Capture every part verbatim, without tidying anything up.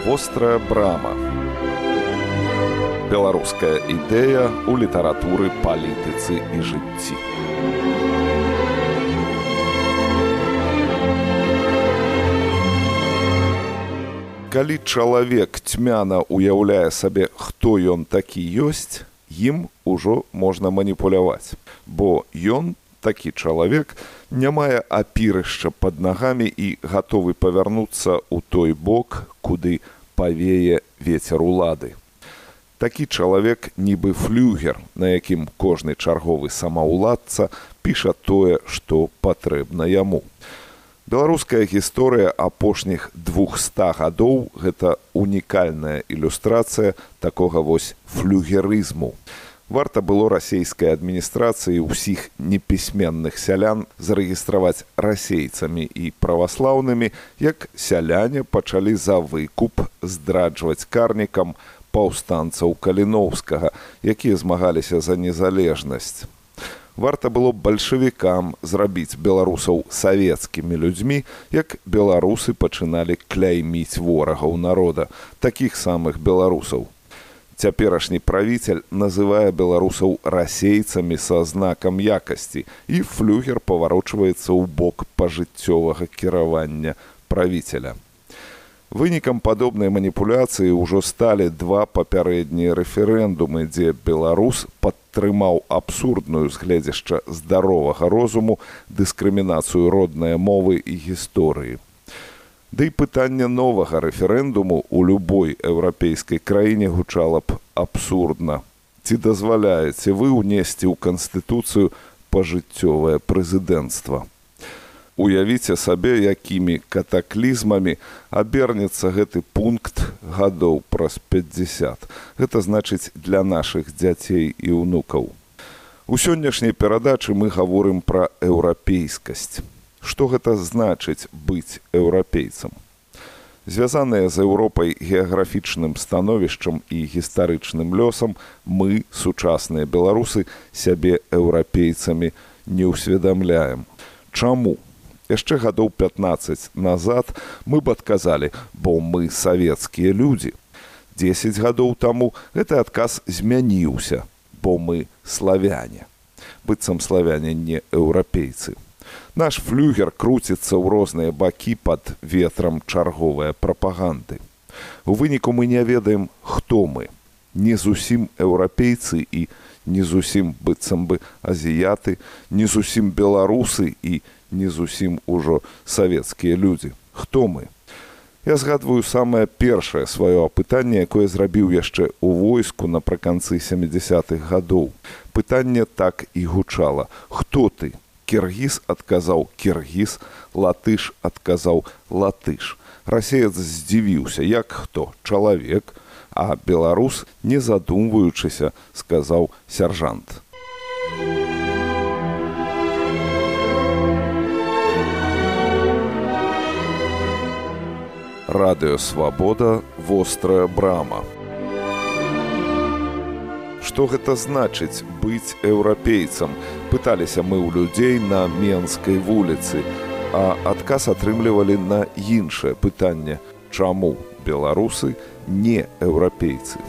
Вострая брама. Беларуская ідэя ў літаратуры, палітыцы і жыцці. Калі чалавек цьмяна ўяўляе сабе, хто ён такі ёсць, ім ужо можна маніпуляваць, бо ён, такі чалавек, не мае апірышча пад нагамі і гатовы павярнуцца ў той бок, куды павее вецер улады. Такі чалавек нібы флюгер, на якім кожны чарговы самаўладца піша тое, што патрэбна яму. Беларуская гісторыя апошніх двухста гадоў – гэта унікальная ілюстрацыя такога вось флюгерызму. Варта было расейскай адміністрацыі ўсіх непісьменных сялян зарэгістраваць расейцамі і праваслаўнымі, як сяляне пачалі за выкуп здраджваць карнікам паўстанцаў Каліноўскага, якія змагаліся за незалежнасць. Варта было бальшавікам зрабіць беларусаў савецкімі людзьмі, як беларусы пачыналі кляйміць ворагаў народа, такіх самых беларусаў. Цяперашні правіцель называе беларусаў расейцамі са знакам якасці, і флюгер паварочваецца ў бок пажыццёвага кіравання правіцеля. Вынікам падобнай маніпуляцыі ўжо сталі два папярэднія рэферэндумы, дзе беларус падтрымаў абсурдную з гледзяшча здаровага розуму дыскрымінацыю роднай мовы і гісторыі. Ды і пытанне новага рэферэндуму ў любой еўрапейскай краіне гучала б абсурдна. Ці дазваляеце вы ўнесці ў Канстытуцыю пажыццёвае прэзідэнцтва? Уявіце сабе, якімі катаклізмамі абернецца гэты пункт гадоў праз пяцьдзясят. Гэта значыць для нашых дзяцей і ўнукаў. У сённяшняй перадачы мы гаворым пра еўрапейскасць. Што гэта значыць быць еўрапейцам? Звязаныя з Еўропай геаграфічным становішчам і гістарычным лёсам, мы, сучасныя беларусы, сябе еўрапейцамі не ўсведамляем. Чаму? Яшчэ гадоў пятнаццаць назад мы б адказалі, бо мы савецкія людзі. дзесяць гадоў таму гэты адказ змяніўся, бо мы славяне. Быццам славяне не еўрапейцы. Наш флюгер круціцца ў розныя бакі пад ветрам чарговай прапаганды. У выніку мы не ведаем, хто мы. Не зусім еўрапейцы і не зусім быццам бы азіяты, не зусім беларусы і не зусім ужо савецкія людзі. Хто мы? Я згадваю самае першае сваё апытанне, якое зрабіў яшчэ ў войску напрыканцы сямідзясятых гадоў. Пытанне так і гучала. Хто ты? Кіргіз адказаў кіргіз, латыш адказаў латыш. Расеец здзівіўся, як хто? Чалавек, а беларус, не задумваючыся, сказаў сяржант. Радыё Свабода, вострая брама. Што гэта значыць быць еўрапейцам? Пыталіся мы ў людзей на Менскай вуліцы, а адказ атрымлівалі на іншае пытанне: чаму беларусы не еўрапейцы?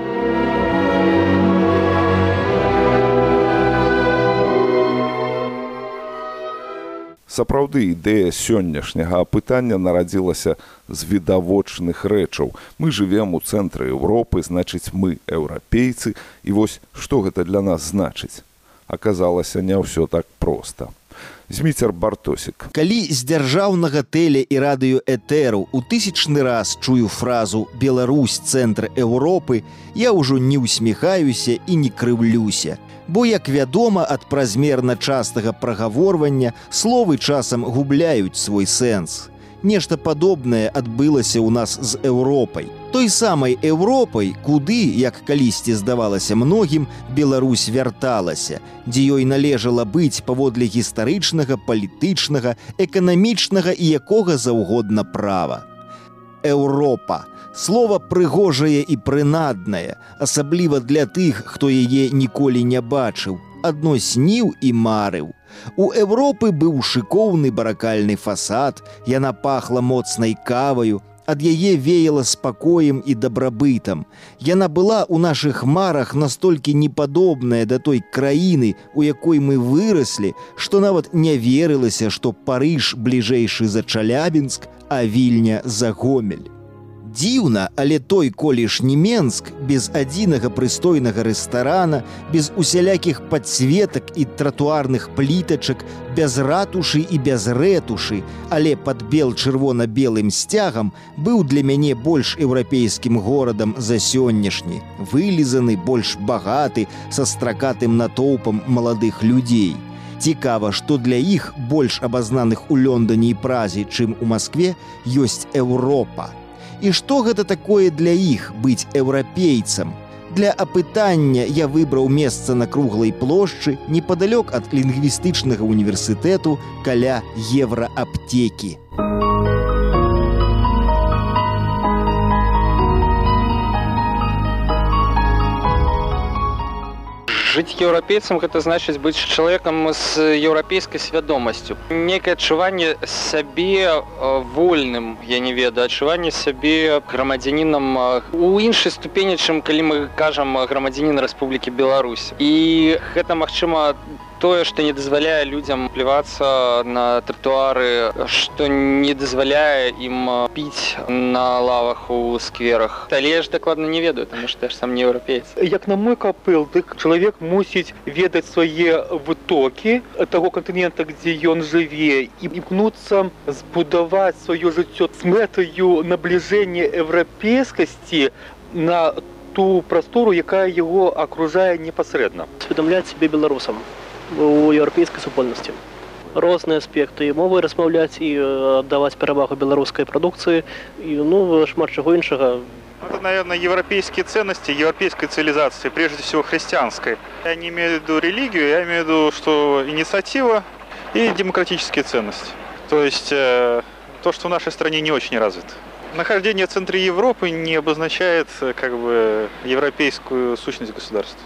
Сапраўды, ідэя сённяшняга апытання нарадзілася з відавочных рэчаў. Мы жывем у цэнтры Еўропы, значыць, мы еўрапейцы, і вось што гэта для нас значыць? Аказалася, не ўсё так проста. Зміцер Бартосік. Калі з дзяржаўнага тэле і радыёэтэру у тысячны раз чую фразу «Беларусь – цэнтр Еўропы», я ўжо не ўсміхаюся і не крыўлюся. Бо, як вядома, ад празмерна частага прагаворвання словы часам губляюць свой сэнс. Нешта падобнае адбылася ў нас з Еўропай. Той самай Еўропай, куды, як калісьці здавалася многім, Беларусь вярталася, дзе ёй належала быць паводле гістарычнага, палітычнага, эканамічнага і якога заўгодна права. Еўропа. Слова прыгожае і прынаднае, асабліва для тых, хто яе ніколі не бачыў, адно сніў і марыў. У Еўропы быў шыкоўны баракальны фасад, яна пахла моцнай каваю, Ад яе веяла спакоем і дабрабытам. Яна была ў нашых марах настолькі непадобная да той краіны, у якой мы выраслі, што нават не верылася, што Парыж бліжэйшы за Чалябінск, а Вільня за Гомель. Дзіўна, але той колішні Менск без адзінага прыстойнага рэстарана, без усялякіх падсветак і тратуарных плітачак, без ратушы і без рэтушы, але пад бел-чырвона-белым сцягам быў для мяне больш еўрапейскім горадам за сённяшні, вылізаны, больш багаты, са стракатым натоўпам маладых людзей. Цікава, што для іх, больш абазнаных у Лондоне і Празе, чым у Маскве, ёсць Еўропа. І што гэта такое для іх быць еўрапейцам? Для апытання я выбраў месца на круглай плошчы непадалёк ад лінгвістычнага універсітэту каля еўрааптэкі. Жыць еўрапейцам гэта значыць быць чалавекам з еўрапейскай свядомасцю. Некае адчуванне сябе вольным, я не ведаю, адчуванне сябе грамадзянінам у іншай ступені, чым калі мы кажам грамадзянін Рэспублікі Беларусь. І гэта, магчыма, тое, што не дазваляе людзям плівацца на тратуары, што не дазваляе ім піць на лавах у скверах. Але я ж дакладна не ведаю, таму што я ж сам не еўрапеец. Як на мой капэл, дык чалавек мусіць ведаць свае вытокі таго кантынента, дзе ён жыве, і імкнуцца збудаваць сваё жыццё з мэтаю набліжэння еўрапейскасці на ту прастору, якая яго акружае непасрэдна. Усведамляць сябе беларусам у еўрапейскай супольнасці. Розныя аспекты, і мовы размаўляць, і аддаваць перавагу беларускай прадукцыі, і ну, шмат чаго іншага. Это, наверное, европейские ценности, европейской цивилизации, прежде всего христианской. Я не имею в виду религию, я имею в виду, что инициатива и демократические ценности. То есть э, то, что в нашей стране не очень развито. Нахождение в центре Европы не обозначает как бы европейскую сущность государства.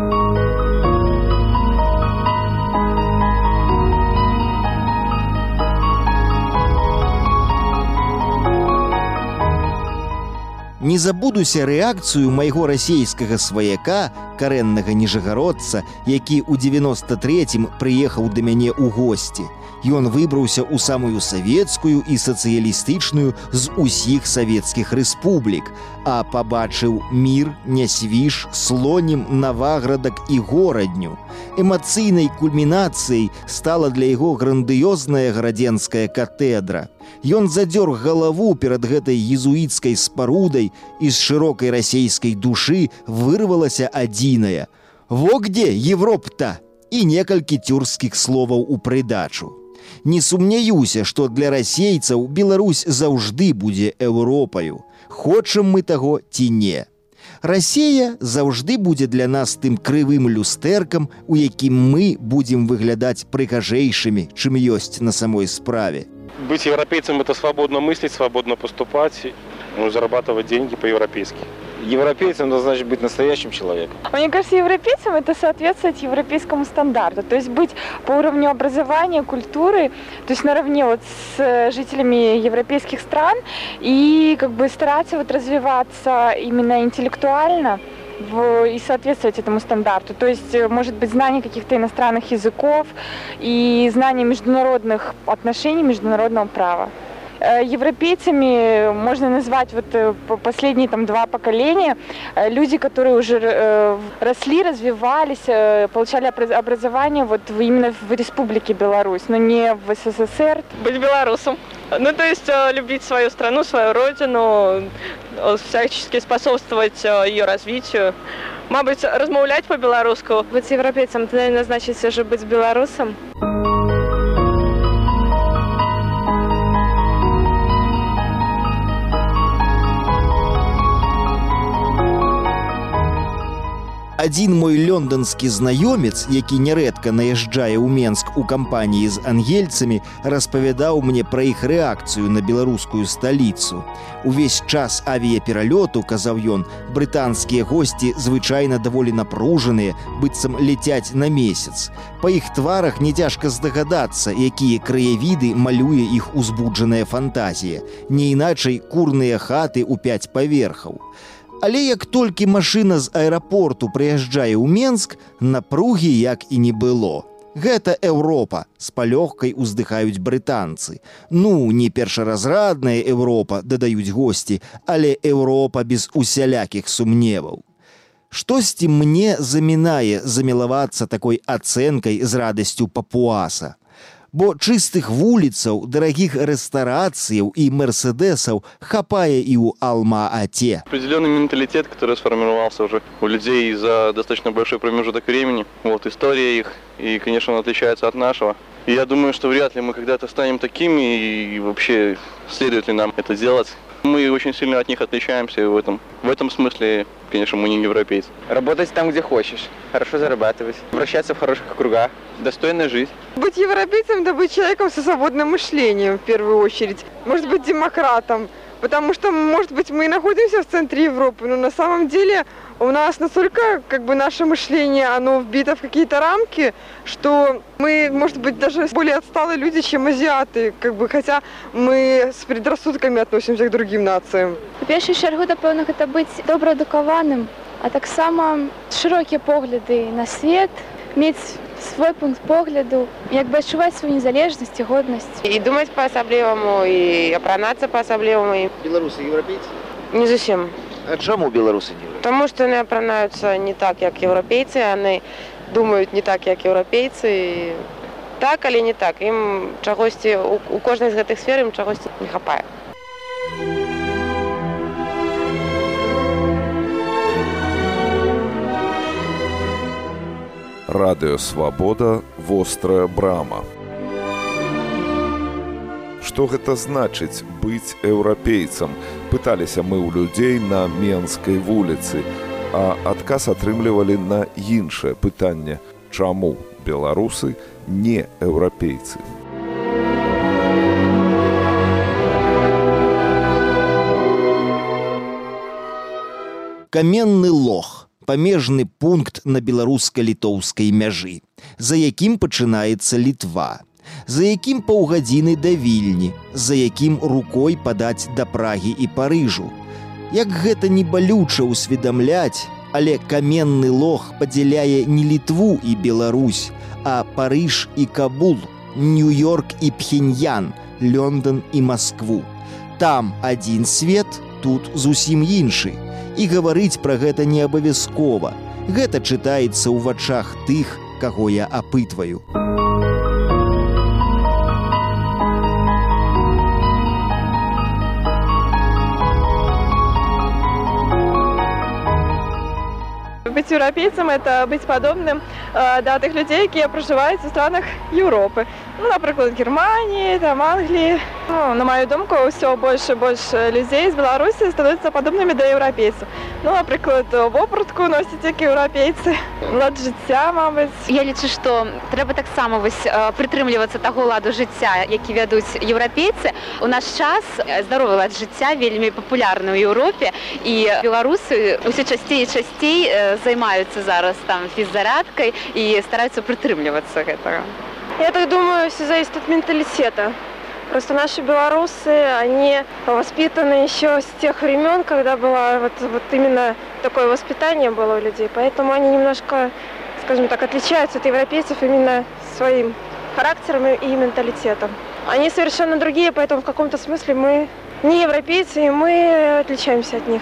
Не забудуся рэакцыю майго расейскага сваяка, карэннага ніжагародца, які ў дзевяноста трэцім прыехаў да мяне ў госці. Ён выбраўся ў самую савецкую і сацыялістычную з усіх савецкіх рэспублік, а пабачыў мір, Нясвіж, Слонім, Наваградак і горадню. Эмацыйнай кульмінацыяй стала для яго грандыёзная гарадзенская катэдра. Ён задзёр галаву перад гэтай езуіцкай спарудай, і з шырокай расейскай душы вырвалася адзінае: «Во где Европа-то!» і некалькі тюркскіх словаў у прыдачу. Не сумняюся, што для расейцаў Беларусь заўжды будзе Еўропаю. Хочам мы таго ці не. Расія заўжды будзе для нас тым крывым люстэркам, у якім мы будзем выглядаць прыгажэйшымі, чым ёсць на самой справе. Быть европейцем – это свободно мыслить, свободно поступать, ну, зарабатывать деньги по-европейски. Европейцем – это значит быть настоящим человеком. Мне кажется, европейцем – это соответствовать европейскому стандарту. То есть быть по уровню образования, культуры, то есть наравне вот с жителями европейских стран и как бы стараться вот развиваться именно интеллектуально в, и соответствовать этому стандарту. То есть, может быть, знание каких-то иностранных языков и знание международных отношений, международного права. Европейцами можно назвать вот последние там два поколения, люди, которые уже э, росли, развивались, э, получали образование вот именно в Республике Беларусь, но не в СССР. Быть белорусом. Ну, то есть э, любить свою страну, свою родину, э, всячески способствовать э, ее развитию. Мабуть, размовлять по-белорусски. Быть европейцем, это, наверное, значит все же быть белорусом. А Адзін мой лёнданскі знаёмец, які нярэдка наязджае ў Менск у кампаніі з ангельцамі, распавядаў мне пра іх рэакцыю на беларускую сталіцу. Увесь час авіяпералёту, казаў ён, брытанскія госці звычайна даволі напружаныя, быццам ляцяць на месяц. Па іх тварах не цяжка здагадацца, якія краявіды малюе іх узбуджаная фантазія. Не іначай курныя хаты ў пяць паверхаў. Але як толькі машына з аэрапорту прыязджае ў Менск, напругі як і не было. Гэта Еўропа, з палёгкай уздыхаюць брытанцы. Ну, не першаразрадная Еўропа, дадаюць госці, але Еўропа без усялякіх сумневаў. Штосьці мне замінае замілавацца такой ацэнкай з радасцю папуаса. Бо чыстых вуліцаў, дарагіх рэстарацыяў і мерседесаў хапае і ў Алма-Ате. Определенный менталитет, который сформировался уже у людей за достаточно большой промежуток времени. Вот история их, и, конечно, она отличается от нашего. И я думаю, что вряд ли мы когда-то станем такими, и вообще следует ли нам это делать. Мы очень сильно от них отличаемся, и в этом, в этом смысле, конечно, мы не европейцы. Работать там, где хочешь, хорошо зарабатывать, вращаться в хороших кругах, достойно жить. Быть европейцем – это быть человеком со свободным мышлением, в первую очередь. Может быть, демократом, потому что, может быть, мы и находимся в центре Европы, но на самом деле у нас настолько, как бы, наше мышление, оно вбито в какие-то рамки, что мы, может быть, даже более отсталые люди, чем азиаты, как бы, хотя мы с предрассудками относимся к другим нациям. У першую чергу, напевно, это быть доброадукаваным, а так само широкие погляды на свет, иметь свой пункт погляду, як бы адчуваць свою незалежнасць і годнасць. И думать по-особливому, и опранаться по-особливому. Белорусы европейцы? Не зовсім. А чому белорусы не европейцы? Тому що вони опранаються не так, як європейці, вони думають не так, як європейці. І так, але не так. Їм чогось, у, у кожній з цих сфер їм чогось не хапає. Радыё Свабода, вострая брама. Што гэта значыць быць еўрапейцам? Пыталіся мы ў людзей на Менскай вуліцы, а адказ атрымлівалі на іншае пытанне: чаму беларусы не еўрапейцы? Каменны лог. Памежны пункт на беларуска-літоўскай мяжы, за якім пачынаецца Літва, за якім паўгадзіны да Вільні, за якім рукой падаць да Прагі і Парыжу. Як гэта не балюча ўсведамляць, але каменны лог падзяляе не Літву і Беларусь, а Парыж і Кабул, Нью-Йорк і Пхеньян, Лондон і Маскву. Там адзін свет, тут зусім іншы. І гаварыць пра гэта не абавязкова. Гэта чытаецца ў вачах тых, каго я апытваю. Быть европейцем – это быть подобным э, до тех людей, которые проживают в странах Европы. Ну, например, Германии, там, Англии. Ну, на мою думку, все больше и больше людей из Беларуси становятся подобными до европейцев. Ну, наприклад, вопратку носять як європейці, лад життя, мабуть. Я лічу, що треба так само ось притримлюватися того ладу життя, які ведуть європейці. У наш час здоровий лад життя вельми популярний у Європі, і білоруси усе частіше і частіше займаються зараз там фіззарядкою і стараються притримлюватися цього. Я так думаю, все зависит от менталитета. Просто наши белорусы, они воспитаны еще с тех времен, когда было вот, вот именно такое воспитание было у людей. Поэтому они немножко, скажем так, отличаются от европейцев именно своим характером и менталитетом. Они совершенно другие, поэтому в каком-то смысле мы не европейцы, и мы отличаемся от них.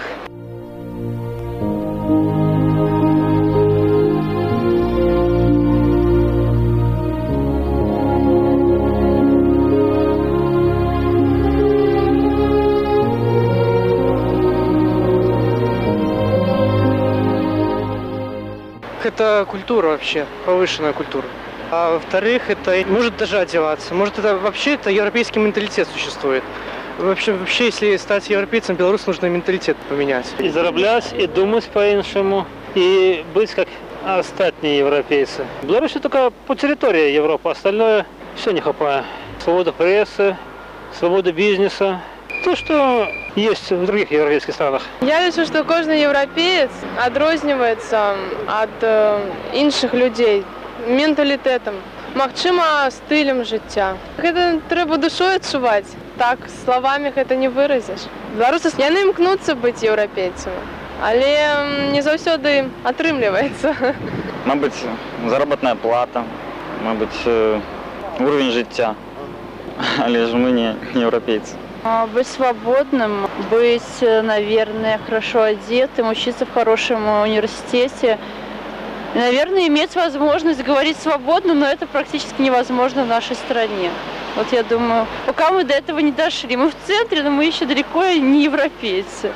Это культура вообще, повышенная культура. А во-вторых, это может даже одеваться. Может, это вообще это европейский менталитет существует. Вообще, вообще, если стать европейцем, белорус нужно менталитет поменять. И зараблять, и думать по-іншому. и быть как остальные европейцы. Беларусь только по территории Европы, остальное все не хапая. Свобода прессы, свобода бизнеса. То, что есть в других европейских странах. Я лічу, що кожен європеєць відрізняється від інших людей менталітетом, магчыма, стилем життя. Гэта трэба душой адчуваць. Так, словами гэта не выразіш. Беларусы, яны імкнуцца быць еўрапейцамі, але не заўсёды атрымліваецца. Мабыць, заработная плата, мабыць, уровень жыцця, але ж мы не еўрапейцы. Быть свободным, быть, наверное, хорошо одетым, учиться в хорошем университете. И, наверное, иметь возможность говорить свободно, но это практически невозможно в нашей стране. Вот я думаю, пока мы до этого не дошли. Мы в центре, но мы еще далеко не европейцы.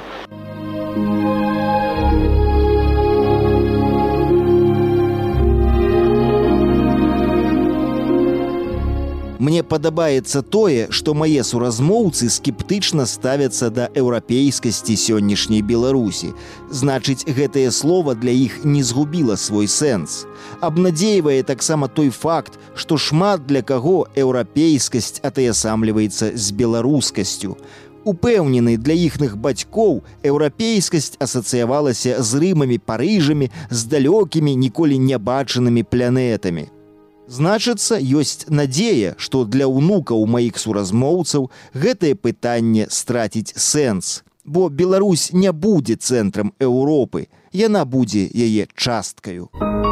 Мне падабаецца тое, што мае суразмоўцы скептычна ставяцца да еўрапейскасці сённяшняй Беларусі. Значыць, гэтае слова для іх не згубіла свой сэнс. Абнадзейвае таксама той факт, што шмат для каго еўрапейскасць атаясамліваецца з беларускасцю. Упэўнены, для іхных бацькоў еўрапейскасць асацыявалася з Рымамі, Парыжамі, з далёкімі, ніколі не бачанымі планетамі. Значыцца, ёсць надзея, што для ўнукаў маіх суразмоўцаў гэтае пытанне страціць сэнс. Бо Беларусь не будзе цэнтрам Еўропы, яна будзе яе часткаю.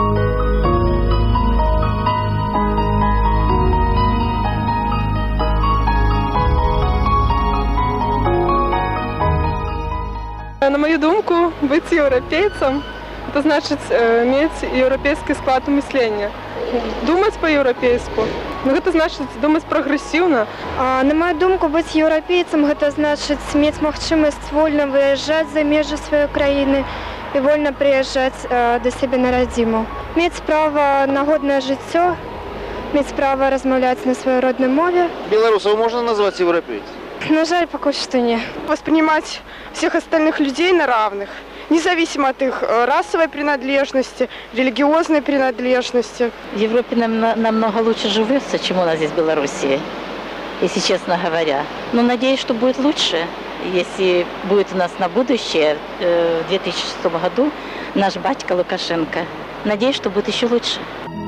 На мою думку, быть еўрапейцам – это значит иметь европейский склад мышления. Думать по-еўрапейску, но гэта значыць думаць прагрэсіўна. На мою думку, быць еўрапейцам гэта значыць мець магчымасць вольна выязджаць за межы сваёй краіны і вольна прыязджаць да сябе на радзіму. Мець права на годнае жыццё, мець права размаўляць на сваёй роднай мове. Беларусаў можна назваць еўрапейцам? На жаль, пакуль што не. Воспринимать всех остальных людей на равных, независимо от их расовой принадлежности, религиозной принадлежности. В Европе нам намного лучше живется, чем у нас здесь в Белоруссии, если честно говоря. Но надеюсь, что будет лучше, если будет у нас на будущее, в две тысячи шестом году, наш батька Лукашенко. Надеюсь, что будет еще лучше.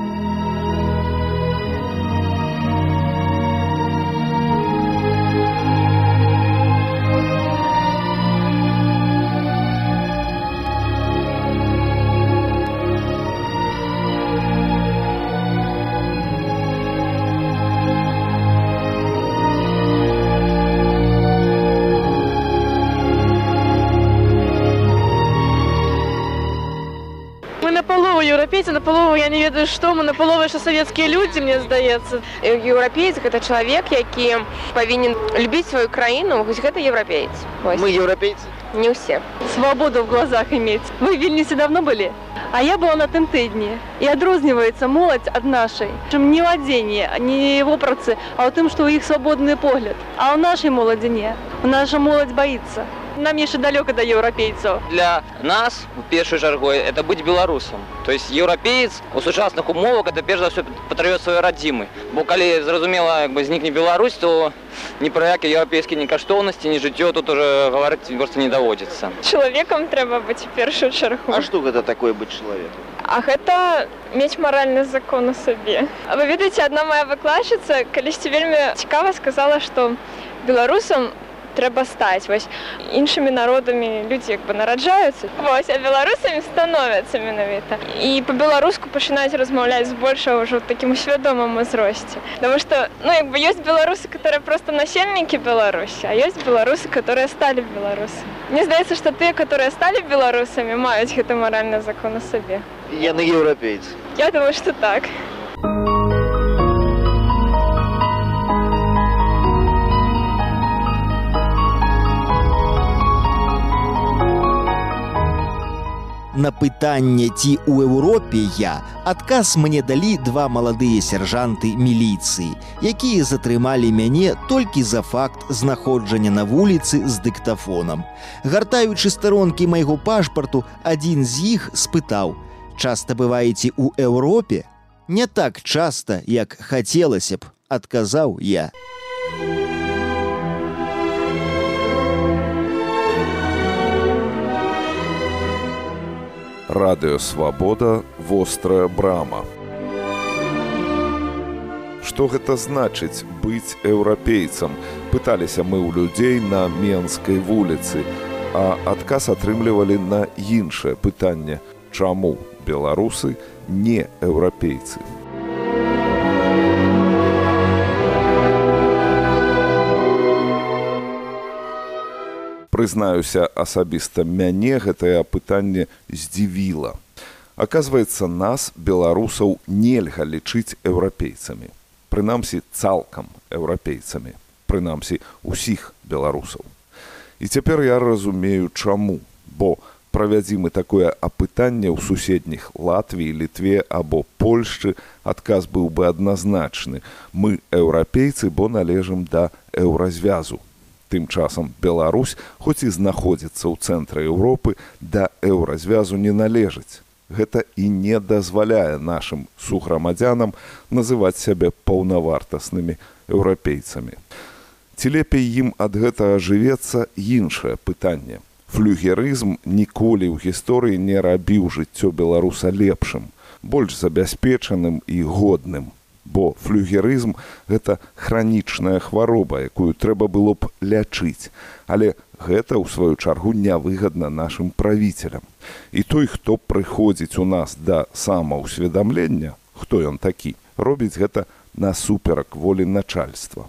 Еўрапейцы, на полову я не ведаю што, мы на полову яшчэ савецкія людзі, мне здаецца. Еўрапеец гэта чалавек, які павінен любіць сваю краіну, вось гэта еўрапеец. Мы еўрапейцы? Не ўсе. Свободу в глазах иметь. Вы в Вильнюсе давно были? А я была на тым тыдні. І адрозніваецца моладзь ад нашай. Чым не ў адзенні, не вопратцы, а ў тым, што ў іх свабодны погляд. А ў нашай моладзі не. Наша моладзь боится. Нам яшчэ далёка да еўрапейцаў. Для нас, в першую чаргу, это быть беларусам. То есть еўрапеец у сучасных умовах это перш за ўсё патрыёт сваёй радзімы. Бо калі, зразумела, як бы знікне Беларусь, то ні пра якія еўрапейскія ні каштоўнасці, ні жыццё тут уже гаварыць проста не даводзіцца. Чалавекам трэба быць у першую чаргу. А што гэта такое быць чалавекам? А гэта мець маральны закон у сабе. А вы ведаеце, адна моя выкладчыца калісьці вельмі цікава сказала, што беларусам трэба стаць. Вось іншымі народамі людзі як бы нараджаюцца. Вось, а беларусамі становяцца менавіта. І па-беларуску пачынаюць размаўляць збольшага ўжо ў такім усвядомым узросце. Таму што, ну, як бы ёсць беларусы, которые просто насельнікі Беларусі, а ёсць беларусы, которые сталі беларусы. Мне здаецца, што тыя, которые сталі беларусамі, маюць гэты маральны закон у сабе. Яны еўрапейцы. Я думаю, што так. На пытанне, ці ў Еўропе я, адказ мне далі два маладыя сяржанты міліцыі, якія затрымалі мяне толькі за факт знаходжання на вуліцы з дыктафонам. Гартаючы старонкі майго пашпарту, адзін з іх спытаў: «Часта бываеце ў Еўропе?» «Не так часта, як хацелася б», адказаў я. Радыё Свабода, вострая брама. Што гэта значыць быць еўрапейцам? Пыталіся мы ў людзей на Менскай вуліцы, а адказ атрымлівалі на іншае пытанне: чаму беларусы не еўрапейцы? Прызнаюся, асабіста мяне гэтае пытанне здзівіла. Аказваецца, нас, беларусаў, нельга лічыць еўрапейцамі. Прынамсі, цалкам еўрапейцамі. Прынамсі, усіх беларусаў. І цяпер я разумею, чаму. Бо правядзі мы такое апытанне ў суседніх Латвіі, Літве або Польшчы, адказ быў бы адназначны. Мы еўрапейцы, бо належым да еўразвязу. Тым часам Беларусь, хоць і знаходзіцца ў цэнтры Еўропы, да еўразвязу не належыць. Гэта і не дазваляе нашым суграмадзянам называць сябе паўнавартаснымі еўрапейцамі. Ці лепей ім ад гэтага жывецца іншае пытанне. Флюгерызм ніколі ў гісторыі не рабіў жыццё беларуса лепшым, больш забяспечаным і годным. Бо флюгерызм – гэта хранічная хвароба, якую трэба было б лячыць. Але гэта, ў сваю чаргу, нявыгадна нашым правіцелям. І той, хто прыходзіць у нас да самаўсведамлення, хто ён такі, робіць гэта насуперак волі начальства.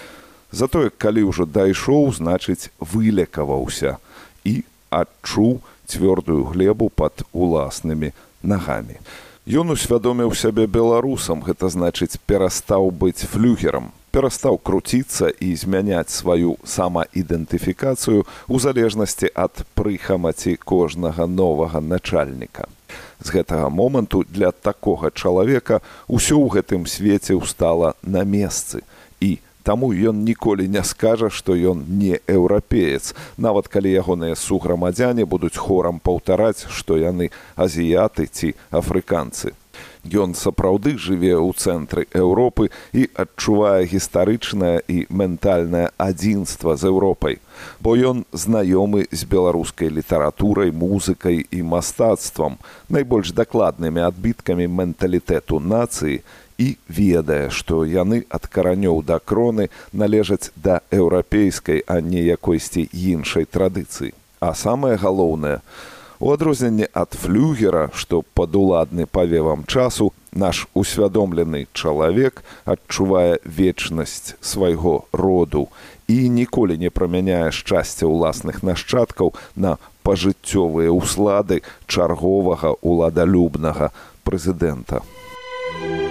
Затое, калі ўжо дайшоў, значыць, вылекаваўся і адчуў цвёрдую глебу пад уласнымі нагамі. Ён усвядоміў сябе беларусам, гэта значыць, перастаў быць флюгерам, перастаў круціцца і змяняць сваю самаідэнтыфікацыю ў залежнасці ад прыхамаці кожнага новага начальніка. З гэтага моманту для такога чалавека ўсё ў гэтым свеце ўстала на месцы, і таму ён ніколі не скажа, што ён не еўрапеец, нават калі ягоныя суграмадзяне будуць хорам паўтараць, што яны азіяты ці афрыканцы. Ён сапраўды жыве ў цэнтры Еўропы і адчувае гістарычнае і ментальнае адзінства з Еўропай, бо ён знаёмы з беларускай літаратурай, музыкай і мастацтвам, найбольш дакладнымі адбіткамі менталітэту нацыі, і ведае, што яны ад каранёў да кроны належаць да еўрапейскай, а не якойсьці іншай традыцыі. А самае галоўнае, у адрозненне ад флюгера, што падуладны павевам часу, наш усвядомлены чалавек адчувае вечнасць свайго роду і ніколі не прамяняе шчасця ўласных нашчадкаў на пажыццёвыя ўслады чарговага уладалюбнага прэзідэнта.